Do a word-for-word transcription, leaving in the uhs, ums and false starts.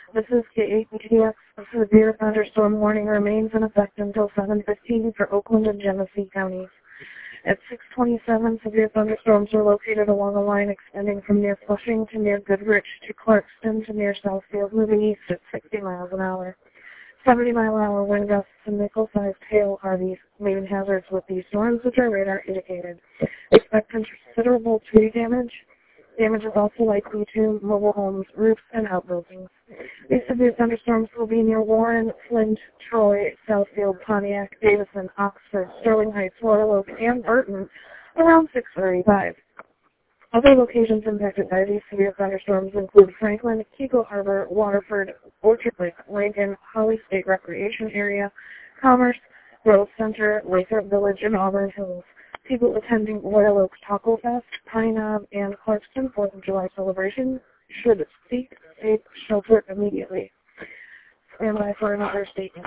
This is K eight B T X. A severe thunderstorm warning remains in effect until seven fifteen for Oakland and Genesee counties. At six twenty-seven, severe thunderstorms are located along a line extending from near Flushing to near Goodrich to Clarkston to near Southfield, moving east at sixty miles an hour. seventy mile an hour wind gusts and nickel-sized hail are the main hazards with these storms, which are radar indicated. Expect considerable tree damage. Damage is also likely to mobile homes, roofs, and outbuildings. These severe thunderstorms will be near Warren, Flint, Troy, Southfield, Pontiac, Davison, Oxford, Sterling Heights, Royal Oak, and Burton around six thirty-five. Other locations impacted by these severe thunderstorms include Franklin, Keiko Harbor, Waterford, Orchard Lake, Lincoln, Holly State Recreation Area, Commerce, Grove Center, Lathrop Village, and Auburn Hills. People attending Royal Oak Taco Fest, Pine Knob, and Clarkston fourth of July celebration should seek safe shelter immediately. Stand by for another statement.